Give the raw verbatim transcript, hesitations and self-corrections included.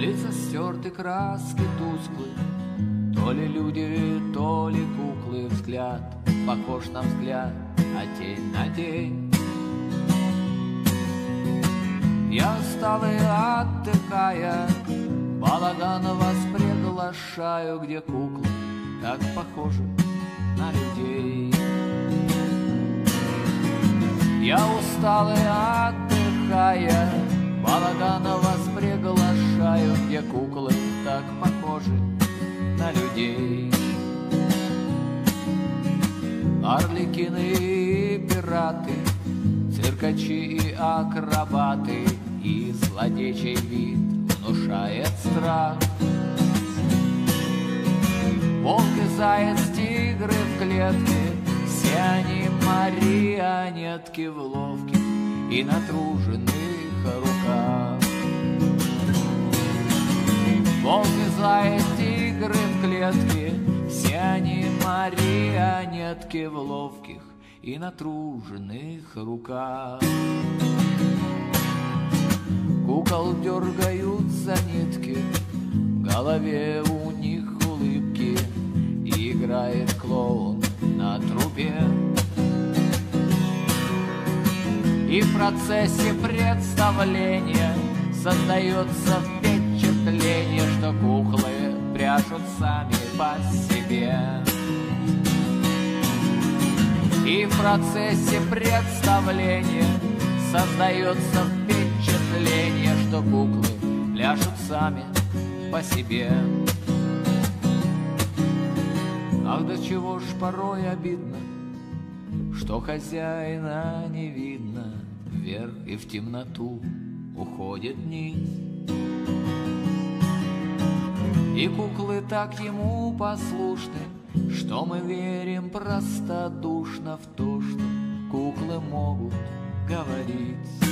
Лица стерты, краски тусклы, то ли люди, то ли куклы. Взгляд похож на взгляд, а тень на тень. Я усталый, отдыхая, балаган вас приглашаю, где куклы так похожи на людей. Я усталый, отдыхая, балаган вас приглашаю, где куклы так похожи на людей. Арлекины и пираты, циркачи и акробаты, и злодейчий вид внушает страх. Волк и заяц, тигры в клетке, все они марионетки в ловких и натруженных руках. Волк и заяц, тигры в клетке, все они марионетки в ловких и натруженных руках. Кукол дергают за нитки, в голове у них улыбки, и играет клоун на трубе. И в процессе представления создается впечатление, что куклы пляшут сами по себе. И в процессе представления создается впечатление, что куклы пляшут сами по себе. Ах, до чего ж порой обидно, что хозяина не видно, вверх и в темноту уходит низ. И куклы так ему послушны, что мы верим простодушно в то, что куклы могут говорить.